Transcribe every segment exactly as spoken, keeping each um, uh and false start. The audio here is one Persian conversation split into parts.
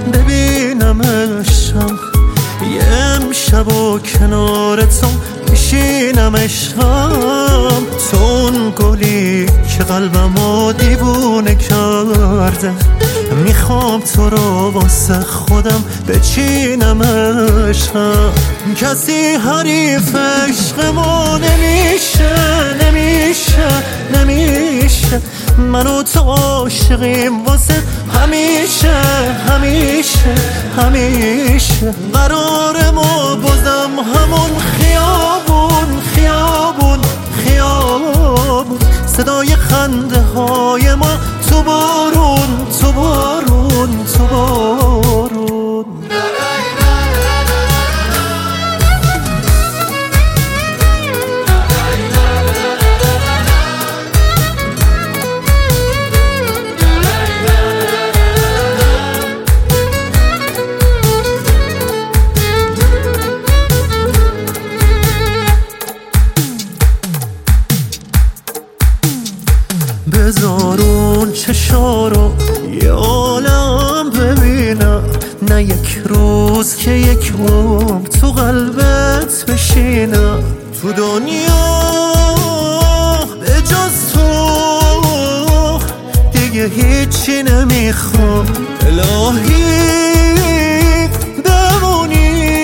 ببینمشم یه امشب و کنار تو میشینم عشقم، تو اون گلی که قلبمو دیوونه کرده، میخوام تو رو واسه خودم بچینم عشقم. کسی حریف عشقمو نمیشه نمیشه نمیشه، من و تو عاشقیم واسه همیشه همیشه همیشه. قرار ما بازم همون خیابون خیابون خیابون، صدای خنده های ما تو بارون تو بارون تو بارون. بذارون چشارو یه عالم ببینم، نه یک روز که یک عمر تو قلبت بشینم. تو دنیا به جز تو دیگه هیچی نمیخوام، الهی بمونی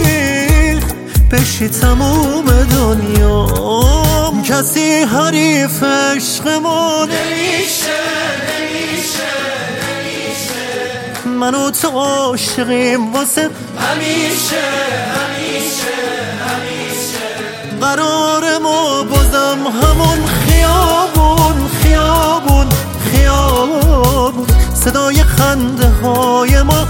بشی تموم دنیا. کسی حریف عشقمو نمیشه نمیشه نمیشه، من و تو عاشقیم واسه همیشه همیشه همیشه. قرار ما بازم همون خیابون خیابون خیابون، صدای خنده های ما